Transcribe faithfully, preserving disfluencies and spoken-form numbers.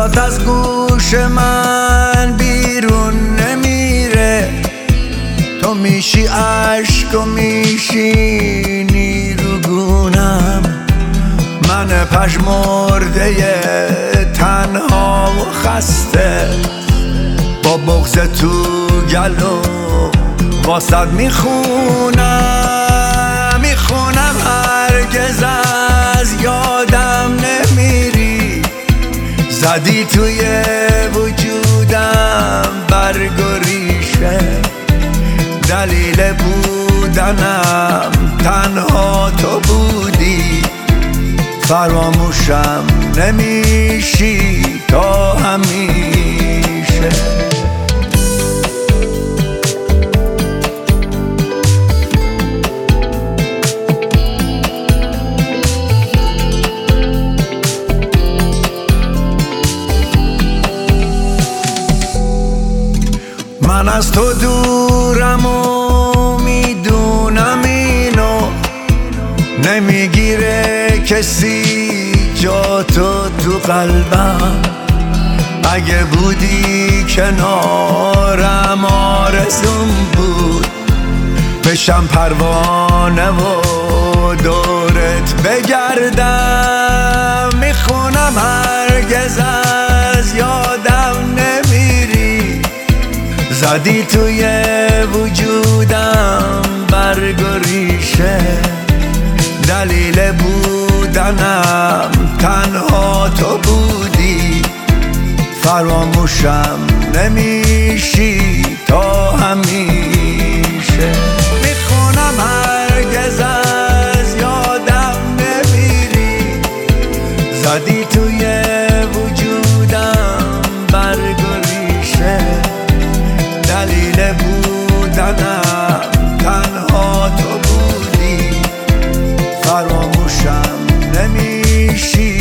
صدات از گوش من بیرون نمیره، تو میشی عشق و میشینی رو گونم، من پژمرده تنها و خسته با بغض تو گلو واسد میخونم میخونم هرگز از یادم نمیری، زدی توی وجودم برگ و ریشه، دلیل بودنم تنها تو بودی، فراموشم نمیشی تا همیشه. من از تو دورم و میدونم اینو، نمیگیره کسی جا تو تو قلبم، اگه بودی کنارم آرزوم بود بشم پروانه و دورت بگردم، میخونم هرگز از یادم نمیری، زدی توی وجودم برگ و ریشه، دلیل بودنم تنها تو بودی، فراموشم نمیشی تا همیشه. میخونم هرگز از یادم نمیری، زدی توی وجودم برگ و ریشه، دلیل بودنم تنها تو بودی، فراموشم نمیشی